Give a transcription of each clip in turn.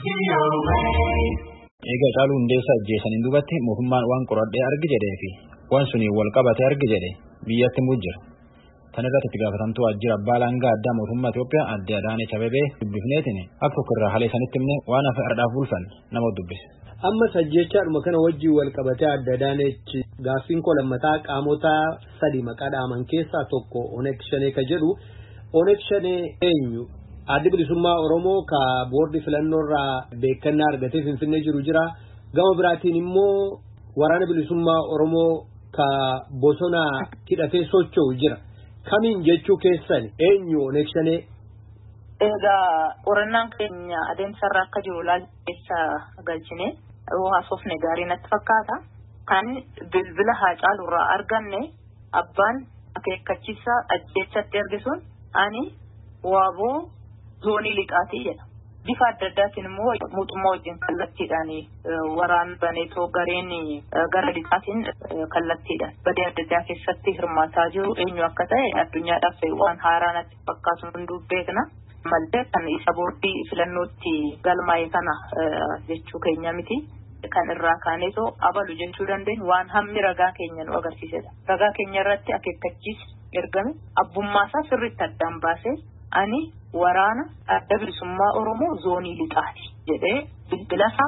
Egaa caaluu hundeessaa ajjeesaniin duubatti mootummaan waan qoradhee argi jedhee fi waan suni wal qabatee argi jedhe biyyatti mujjira. Kana irratti itti gaafatamtuu waajjira abbaa alangaa addaa mootummaa Itoophiyaa adde Adaanech Abeebee dubbifneetiin akka tokkorraa haala isanitti himne waan hafe ardhaaf bulfan nama dubbise. Amma sajjechaadhuma kana wajjin wal qabatee adde Adaanech gaaffiin koo lammataa qaamota sadi maqaa dhaaman keessaa tokko Oneeg Shanee ka jedhu Oneeg Shanee eenyu? Addi bilisummaa Oromoo ka boordi filannoorraa beekannaa argatee Finfinnee jiru jira. Gama biraatiin immoo waraana bilisummaa Oromoo ka bosona hidhatee socho'u jira. Kamiin jechuu keessan eenyu Oneeg Shanee? Egaa qorannaan keenya adeemsarra akka jiru laalcheessa galchine haasofne gaarii natti fakkaata. Kan bilbila Haacaalurraa arganne abbaan akeekkachiisa ajjeechatti argisuun ani waaboo zoonii liqaatii jedha. Bifa adda addaatiin immoo mootummaa wajjin kallattiidhaan waraan baneetoo gareen gara liqaatiin kallattiidhaan badii adda addaa keessatti hirmaataa jiru eenyu akka ta'e addunyaadhaaf waan haaraa natti fakkaatu hunduu beekna. Malee kan isa boordii filannootti galmaa'e kana jechuu keenya miti. Kan irraa kaaneetoo abalu jechuu dandeenyu waan hammi ragaa keenya nu agarsiisedha. Ragaa keenya irratti akeekkachiisi ergame abbummaasaa sirriitti addaan baasee ani waraana adda bilisummaa Oromoo zoonii lixaati jedhee bilbilasaa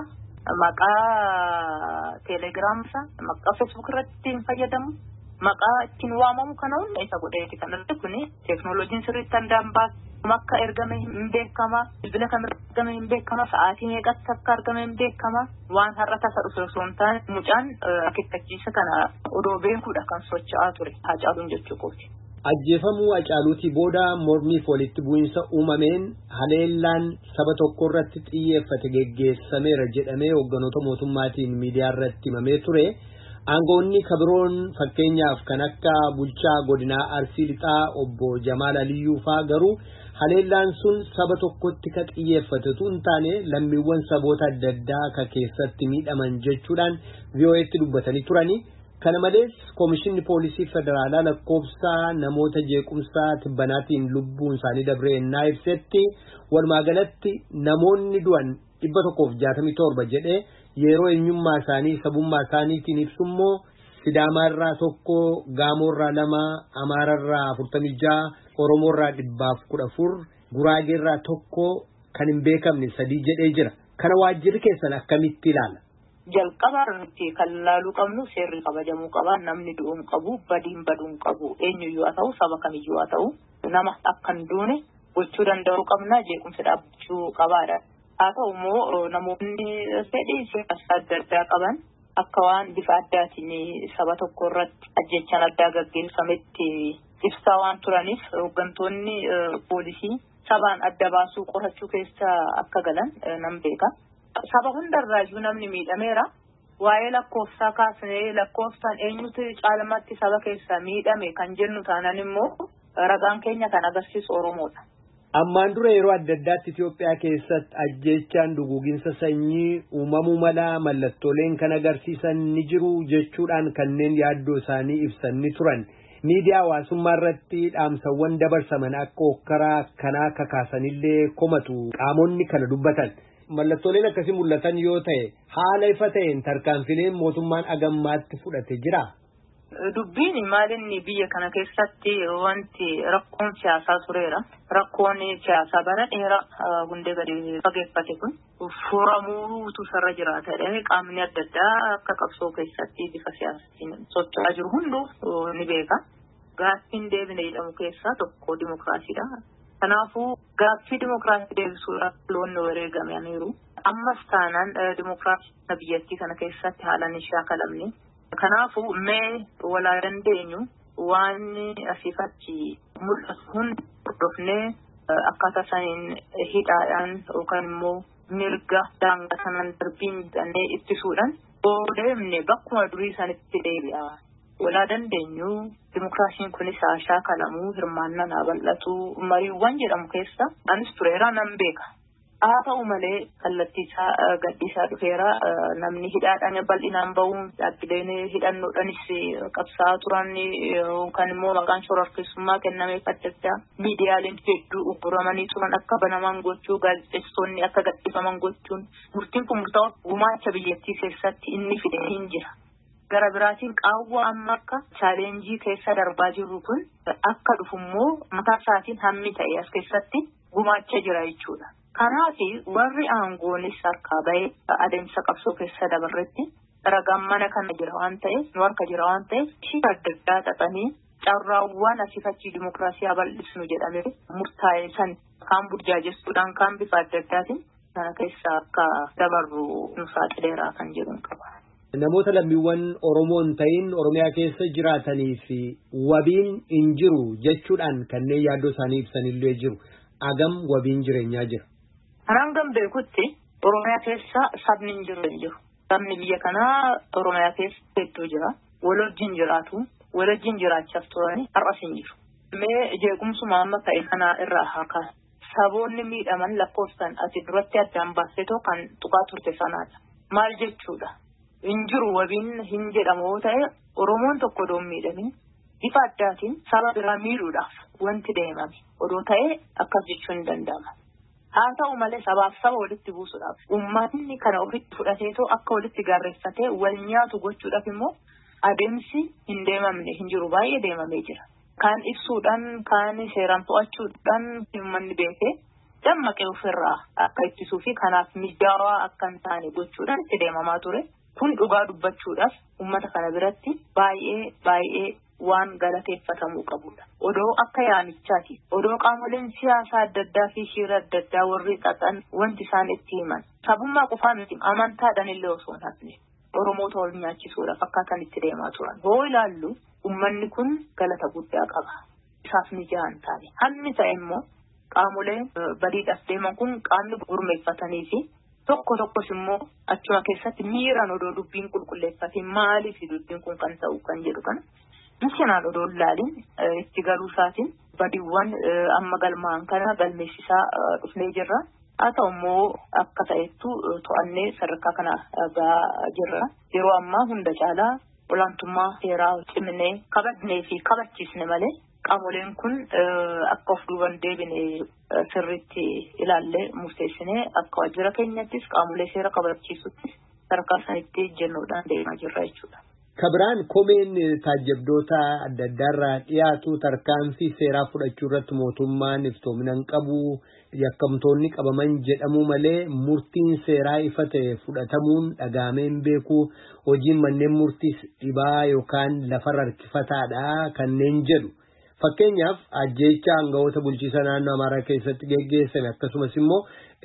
maqaa teelegiraamsaa maqaa feesbuuk irratti hin fayyadamu maqaa ittiin waamamu kana hunda isa godheeti kanatti kuni teeknooloojiin sirriitti addaan baase makka ergame hin beekama bilbila kam ergame hin beekama sa'aatii meeqatti akka argame hin beekama waan har'a tasa dhufe osoo hin taane mucaan akeekkachiisa kana odoo beekuudha kan socho'aa ture Haacaaluun jechuu kooti. Ajjeefamuu Haacaaluutii booda mormiif walitti bu'iinsa uumameen haleellaan saba tokko irratti xiyyeeffate geggeessameera jedhamee hogganoota mootummaatiin miidiyaa irratti himamee ture. Aangoonni kabiroon fakkeenyaaf kan akka bulchaa godinaa Arsii Lixaa obbo Jamaal Aliyyuu fa'aa garuu haleellaan sun saba tokkotti ka xiyyeeffatetu hin taane lammiiwwan saboota adda addaa ka keessatti miidhaman jechuudhaan VOA'tti dubbatanii turani. Kana malees Koomishinni Poolisii Federaalaa lakkoofsa namoota jeequmsaa tibbanaatiin lubbuun isaanii dabree ennaa ibsetti walumaagalatti namoonni du'an 167 jedhee yeroo eenyummaa isaanii sabummaa isaaniitiin ibsummoo Sidaamaarraa tokko, Gaamoorraa 2, Amaararraa 46, Oromoorraa 114, Guraageerraa tokko kan hin beekamne 3 jedhee jira. Kana waajjirri keessan akkamitti ilaala? Jalqabaarratti kan ilaaluu qabnu seerri kabajamuu qaba. Namni du'uun qabu, badiin baduun qabu. Eenyuyyuu haa ta'u, saba kamiyyuu haa ta'u, nama akka hin duune gochuu danda'uu qabna. Jeequmsa dhaabbachuu qabaadha. Haa ta'u immoo namoonni fedhii siyaasa adda addaa qaban akka waan bifa addaatiin saba tokko irratti ajjechaan addaa gaggeeffametti ibsaa waan turaniif hooggantoonni poolisii sabaan adda baasuu qorachuu keessa akka galan nan beeka. Saba hundarraayyuu namni miidhameera. Waa'ee lakkoofsaa kaasnee lakkoofsaan eenyutu caalmaatti saba keessa miidhame kan jennu taanaan immoo ragaan keenya kan agarsiisu Oromoodha. Ammaan dura yeroo adda addaatti Itoophiyaa keessatti ajjechaan duguuginsa sanyii uumamuu mala mallattooleen kan agarsiisan ni jiru jechuudhaan kanneen yaaddoo isaanii ibsan ni turan. Miidiyaa hawaasummaa irratti dhaamsawwan dabarsaman akka hokkaraa kanaa kakaasanillee komatu qaamonni kana dubbatan. Mallattooleen akkasii mul'atan yoo ta'e haala ifa ta'een tarkaanfileen mootummaan agammaatti fudhate jira. Dubbiin maalinni biyya kana keessatti wanti rakkoon siyaasaa tureera. Rakkoon siyaasaa bara dheeraa hundee gadi fageeffate kun furamuutu sarara jiraata. Qaamni adda addaa akka qabsoo keessatti bifa siyaasaatiin socho'aa jiru hunduu ni beeka. Gaaffiin deebine jedhamu keessaa tokko dimokiraasiidha. Kanaafuu gaaffii dimokiraasii deebisuudhaaf loonni wareegamaniiru. Ammas taanaan dimokiraasii biyyattii kana keessatti haalaan shaakalamne. Kanaafuu mee walaa dandeenyu waan asiifatti mul'atu hundi hordofnee akkaataa isaaniin hidhaadhaan yookaan immoo mirga daangaa sanaan darbiin jedhanii ittisuudhaan deemne bakkuma durii isaanitti deebi'a. Walaa dandeenyu dimokiraasiin kunis shaakalamuu hirmaannaan haa bal'atu mariiwwan jedhamu keessa anis tureera nan beeka. haa ta'u malee kallattiisaa gadhiisaa dhufeera namni hidhaadhaan bal'inaan bahuun dhaabbileen hidhannoodhaanis qabsaa'aa turan kan immoo maqaan shororkeessummaa kennamee adda miidiyaaleen hedduu ugguramanii turan akka banaman gochuu gaazexeessitoonni akka gadhiifaman gochuun murtiin kun murtaa'aa gumaacha biyyattii keessatti inni fide hin jira. Gara biraatiin qaawwa amma akka chaalenjii keessa darbaa jirru kun akka dhufummoo mataa isaatiin hammi ta'e as keessatti gumaacha jira jechuudha. Kanaaf warri aangoonis harkaa bahee adeemsa qabsoo keessa dabarretti ragaan mana kana jira waan ta'eef nu harka jira waan ta'eef ishii adda addaa xaxanii carraawwan asifachii dimokiraasiyaa bal'isnu jedhamee murtaa'e san kaan burjaajessuudhaan kaan bifa adda addaatiin kana keessa akka dabarru nu saaxileeraa kan jedhuun qaba. Namoota lammiiwwan Oromoo hin ta'in Oromiyaa keessa jiraatanii fi wabiin hin jiru jechuudhaan kanneen yaaddoo isaanii ibsanillee jiru. Agam wabiin jireenyaa jira. Karaan gam beekutti Oromiyaa keessa sabni hin jiru. Sabni biyya kanaa Oromiyaa keessa hedduu jira. Wal wajjin jiraatu. Wal wajjin jiraachaaf turani har'as hin jiru. Mee jeequmsuma amma ta'e kana irraa haa kaasu. Saboonni miidhaman lakkoofsan ati duratti addaan baasetoo kan tuqaa turte sanaadha. Maal jechuudha? Hin jiru wabiin hin jedhamu ta'e Oromoon tokko doon miidhamin bifa addaatiin saba biraa miidhuudhaaf wanti deemame odoo ta'e akkas jechuun hin danda'ama. Haa ta'u malee sabaaf saba walitti buusuudhaaf uummatni kana ofitti fudhateetoo akka walitti gaarreeffatee wal nyaatu gochuudhaaf immoo adeemsi hin deemamne hin jiru baay'ee deemamee jira. Kaan ibsuudhaan kaan seeraan to'achuudhaan uummanni beekee dammaqee ofirraa akka ittisuu fi kanaaf mijaawaa akka hin taane gochuudhaan itti deemamaa ture. Kun dhugaa dubbachuudhaaf uummata kana biratti baay'ee waan galateeffatamuu qabudha. Odoo akka yaamichaati. Odoo qaamoleen siyaasaa adda addaa fi shiira adda addaa warri xaxan wanti isaan itti himan. Sabummaa qofaa miti amantaadhaan illee osoo hin hafne. Oromoota wal nyaachisuudhaaf akkaataan itti deemaa turan. Hoo ilaallu uummanni kun galata guddaa qaba. Isaaf mijaa hin taane. Hammi ta'e immoo qaamoleen badiidhaaf deeman kun qaamni gurmeeffatanii fi tokkos immoo achuma keessatti miiraan odoo dubbiin qulqulleeffatee maaliif dubbiin kun kan ta'u kan jedhu kana mishinaan odoo ilaalin itti galuu isaatiin badiiwwan amma galmaan kana galmeessisaa dhufnee jirra. Haa ta'u immoo akka ta'ettu to'annee sadarkaa kana gahaa jirra. Yeroo ammaa hunda caalaa olaantummaa seeraa cimnee kabajnee fi kabachiisne malee qaamoleen kun akka of duuban deebine sirriitti ilaallee murteessinee akka waajjira keenyattis qaamolee seera kabachiisuttis sadarkaa sanitti jennuudhaan deemaa jirra jechuudha. Kabiraan komeen taajjabdoota adda addaarraa dhiyaatu tarkaanfii seeraa fudhachuu irratti mootummaan iftoomina hin qabu yakkamtoonni qabaman jedhamu malee murtiin seeraa ifa ta'e fudhatamuun dhagaamee hin beeku hojiin manneen murtiis dhibaa yookaan lafarra harkifataadha kanneen jedhu. Fakkeenyaaf ajjeechaa aangawoota bulchiisa naannoo Amaaraa keessatti geggeessame akkasumas immoo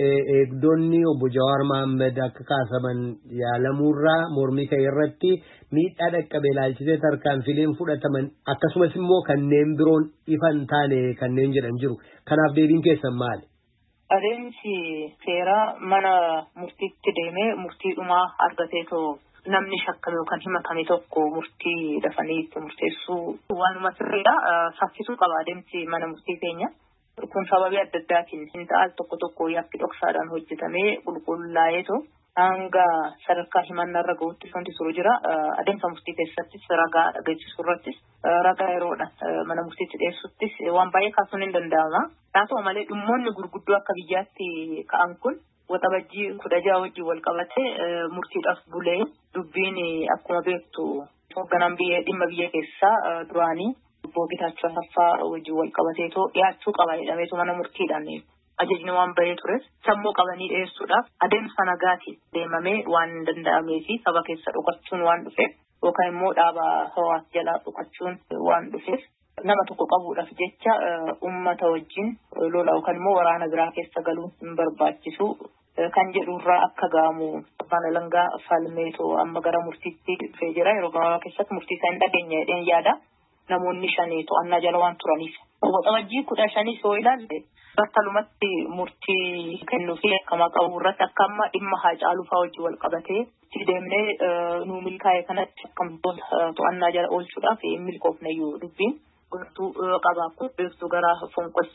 eegdonni obbo Jawaar Mohaammed akka kaasaman yaalamuurraa mormii ka'e irratti miidhaa dhaqqabee ilaalchisee tarkaanfileen fudhataman akkasumas immoo kanneen biroon ifa hin taane kanneen jedhan jiru. Kanaaf deebiin keessan maali? Adeemsi seeraa mana murtiitti deemee murtiidhumaa argateetoo namni shakkame yookaan himatame tokko murtii dafanii itti murteessuu waanuma sirriidha. Saffisuu qaba adeemsi mana murtii keenya. Kun sababii adda addaatiin hin ta'al tokko yakki dhoksaadhaan hojjetamee qulqullaa'eetoo hanga sadarkaa himannarra gahuutti wanti jiru jira. Adeemsa murtii keessattis ragaa dhageessisuu irrattis ragaa yeroodhaan mana murtiitti dhiyeessuttis waan baay'ee kaasuun hin danda'ama. Haa ta'u malee dhimmoonni gurguddoo akka biyyaatti ka'an kun waxabajjii 16 wajjin wal qabatee murtiidhaaf bulee dubbiin akkuma beektu hoogganaan dhimma biyya keessaa duraanii obbo Getaachoo Asaffaa wajjin wal qabateetoo dhiyaachuu qaba jedhameetu mana murtiidhaan ajajni waan bahee tures sammuu qabanii dhiyeessuudhaaf adeemsa nagaatiin deemamee waan danda'amee fi saba keessa dhugachuun waan dhufeef yookaan immoo dhaaba hawaas jalaa dhugachuun waan dhufeef nama tokko qabuudhaaf jecha uummata wajjin lola yookaan immoo waraana biraa keessa galuun hin barbaachisu kan jedhurraa akka ga'amu abbaan alangaa falmeetoo amma gara murtiitti dhufee jira. Yeroo gabaabaa keessatti murtii isaa hin dhageenye jedheen yaada. Namoonni 5 to'annaa jala waan turaniif. Waxabajjii 15 yoo ilaalle battalumatti murtii kennuu fi akkama qabu irratti akka amma dhimma Haacaaluu fa'aa wajjin wal qabatee itti deemnee nuu milkaa'e kanatti akkamtoota to'annaa jala oolchuudhaaf milkoofneyyuu dubbiin. Gochuu qabaa kun beektuu gara fonqolcha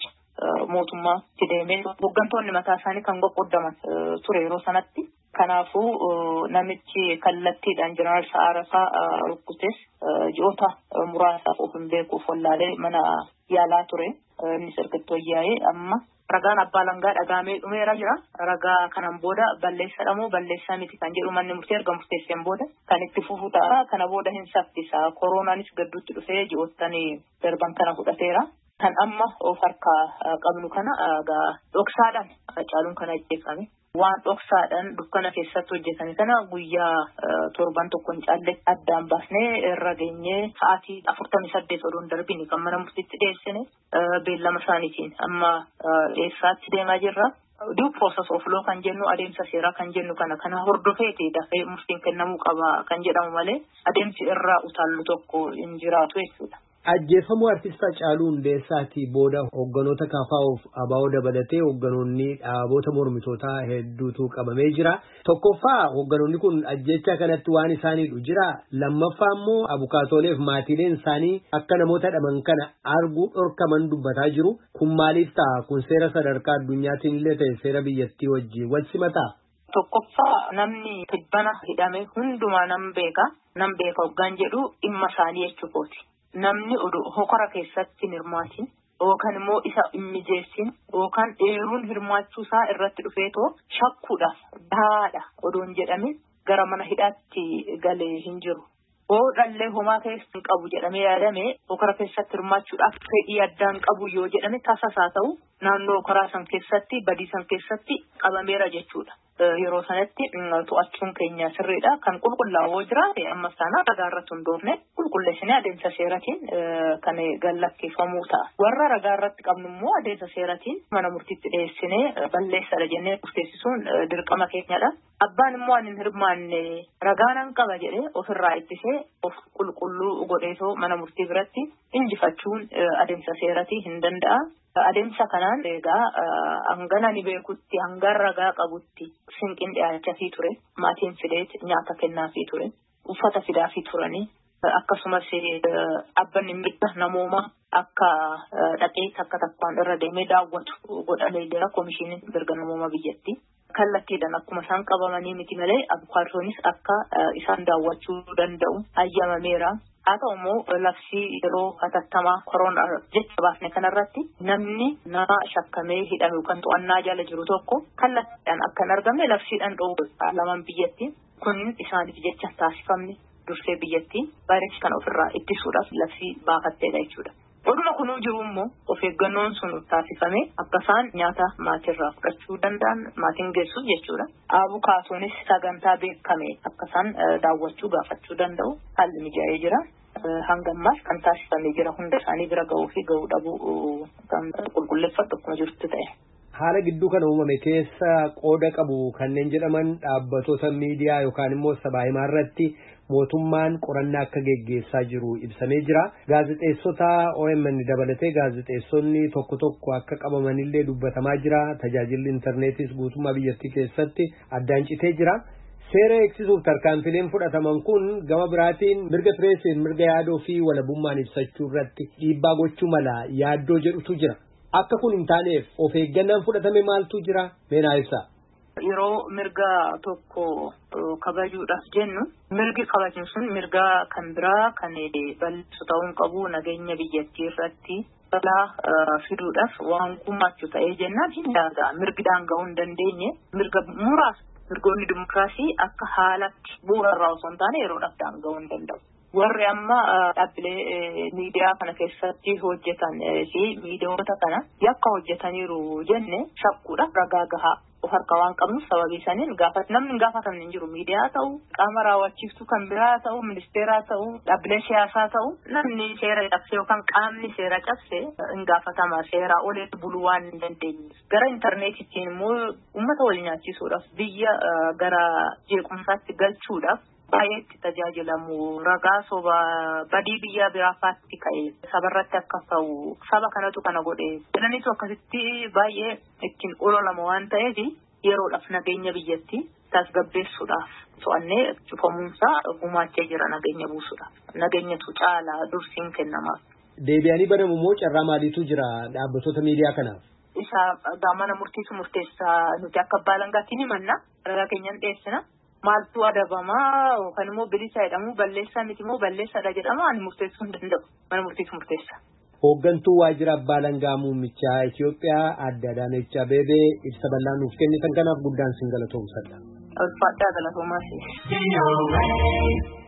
mootummaatti deemee hooggantoonni mataa isaanii kan qoqqoodaman ture yeroo sanatti. Kanaafuu namichi kallattiidhaan Jeneraal Sa'aarasaa rukkutees ji'oota muraasaaf of hin beekuuf wallaalee mana yaalaa ture. Innis erga yaa'ee amma ragaan abbaa langaa dhagaamee dhumeera jira. Ragaa kanaan booda balleessadha moo balleessaa miti kan jedhu manni murtee erga murteesseen booda kan itti fufu ta'a. Kana booda hin saffisa. Koronaanis gadduutti dhufee ji'oottan darban kana fudhateera. Kan amma of harkaa qabnu kana dhoksaadhaan Hacaaluun kana ajjeefame. Waan dhoksaadhaan dukkana keessatti hojjetame kana guyyaa torban tokko hin caalle addaan baasnee irra geenyee sa'aatii 48 oduun darbine kan mana murtiitti dhiyeessine beellama isaaniitiin amma eessaatti deemaa jirra. Due process of law kan jennu adeemsa seeraa kan jennu kana hordofeeti dafee murtiin kennamuu qaba kan jedhamu malee adeemsi irraa utaallu tokko hin jiraatu jechuudha. Ajjeefamuu artist Hacaaluu Hundeessaatii booda hoogganoota KFO'f ABO dabalatee hoogganoonni dhaabota mormitootaa hedduutu qabamee jira. Tokkoffaa hoogganoonni kun ajjecha kanatti waan isaaniidhu jira. Lammaffaa immoo abukaatooleef maatiileen isaanii akka namoota dhaman kana arguu dhorkaman dubbataa jiru. Kun maaliif ta'a? Kun seera sadarkaa addunyaatiin illee ta'e seera biyyattii wajjin wal simataa? Tokkoffaa namni tibbana hidhame hundumaa nam beeka hoggaan jedhu dhimma isaanii jechuukooti. Namni hokora keessatti hirmaatin yookaan immoo isa hin mijeessin yookaan dheeruun hirmaachuusaa irratti dhufeetoo shakkuudhaaf dahaadha odoon jedhame gara mana hidhaatti galee hin jiru. Boodallee homaa keessa hin qabu jedhamee yaadame hokora keessatti hirmaachuudhaaf fedhii addaan qabu yoo jedhame tasasaa ta'u naannoo hokoraa san keessatti badii san keessatti qabameera jechuudha. Yeroo sanatti to'achuun keenya sirriidha. Kan qulqullaa'oo jiraate ammas taanaa ragaa irratti hundoofne qulqulleessinee adeemsa seeratiin kan gallakkeeffamuu ta'a. Warra ragaa irratti qabnu immoo adeemsa seeratiin mana murtiitti dhiyeessinee balleessadha jennee murteessisuun dirqama keenyadha. Abbaan immoo ani hin hirmaanne ragaanan qaba jedhee ofirraa ittisee of qulqulluu godheetoo mana murtii biratti injifachuun adeemsa seeratii hin danda'a. Adeemsa kanaan egaa hangana ni beekutti hangan ragaa qabutti sinqiin dhiyaachafii ture. Maatiin fideet nyaata kennaafii ture. Uffata fidaafii turanii. Akkasumas abbanni mirga namooma akka dhaqee takka takkaan irra deemee daawwatu godhamee jira komishiiniin mirga namooma biyyatti. Kallattiidhaan akkuma isaan qabamanii miti malee abukaatoonis akka isaan daawwachuu danda'u hayyamameera. Haa ta'u immoo labsii yeroo hatattamaa koronaa jecha baasne kanarratti namni nama shakkamee hidhame yookaan to'annaa jala jiru tokko kallattiidhaan akka hin argamne labsiidhaan dhoowwu lamaan biyyatti kun isaaniif jecha taasifamne dursee biyyatti vaayirasii kana ofirraa ittisuudhaaf labsii baafatteedha jechuudha. Oduma kunuu jiru immoo of eeggannoon sun taasifame akka isaan nyaata maatirraa fudhachuu danda'an maatiin geessuuf jechuudha. Abukaatoonis sagantaa beekame akka isaan daawwachuu gaafachuu danda'u haalli mijaa'ee jira. Hanga ammaas kan taasifamee jira hunda isaanii bira ga'uu fi ga'uu dhabuu kan qulqulleeffatu akkuma jirtu ta'e. Haala gidduu kana uumame keessa qooda qabu kanneen jedhaman dhaabbatoota miidiyaa yookaan immoo sabaa himaa irratti mootummaan qorannaa akka geggeessaa jiru ibsamee jira. Gaazexeessota OMN dabalatee gaazexeessonni tokko tokko akka qabamanillee dubbatamaa jira. Tajaajilli intarneetis guutummaa biyyattii keessatti addaan citee jira. Seera eegsisuuf tarkaanfileen fudhataman kun gama biraatiin mirga pireesiin mirga yaadoo fi walabummaan ibsachuu irratti dhiibbaa gochuu mala yaaddoo jedhutu jira. Akka kun hin taaneef of eeggannaan fudhatame maaltu jira? Meenaa ibsaa. Yeroo mirga tokko kabajuudhaaf jennu mirgi kabajuun sun mirga kan biraa kan bal'isuu ta'uu qabu nageenya biyyattii irratti balaa fiduudhaaf waan gumaachuu ta'ee jennaan hin daanga'a. Mirgi daanga'uu hin dandeenye mirga muraasa mirgoonni dimokiraasii akka haalatti bu'uurarraa osoo hin taane yeroodhaaf daanga'uu hin danda'u. Warri amma dhaabbilee miidiyaa kana keessatti hojjetan fi miidiyoota kana yakka hojjetaniiru jenne shakkuudhaaf ragaa gahaa of harkaa waan qabnuuf sababii saniin namni gaafatamne hin jiru. Miidiyaa ta'u qaama raawwachiiftuu kan biraa ta'u ministeeraa ta'u dhaabbilee siyaasaa ta'u namni seera cabse yookaan qaamni seera cabse hin gaafatama. Seeraa oleetti buluu waan hin dandeenye. Gara intarneetittiin immoo uummata wal nyaachisuudhaaf biyya gara jeequmsaatti galchuudhaaf baay'eetti tajaajilamu. Ragaa soba badii biyya biraafaatti ka'e sabarratti akka ta'u saba kanatu kana godhe jedhaniitu akkasitti baay'ee ittiin ololama waan ta'eef yeroodhaaf nageenya biyyatti tasgabbeessuudhaaf to'annee cufamuunsaa gumaachee jira nageenya buusuudhaaf. Nageenyatu caalaa dursiin kennamaaf. Deebi'anii banamu moo carraa maaliitu jira dhaabbattoota miidiyaa kanaaf? isa gaamana murtiisu murteessaa nuti akka abbaa alangaatti himanna ragaa keenyan dhiyeessina maaltu adabamaa yookaan immoo bilisa jedhamu balleessaa miti immoo balleessaadha jedhama ani murteessuu hin danda'u mana murtiisu murteessa. Hooggantuu waajjira abbaa alangaa muummichaa Itoophiyaa Aadde Adaanech Abeebee ibsa bal'aa nuuf kennitan kanaaf guddaan sin galatoomsadha. Ulfaadhaa galatoomaa.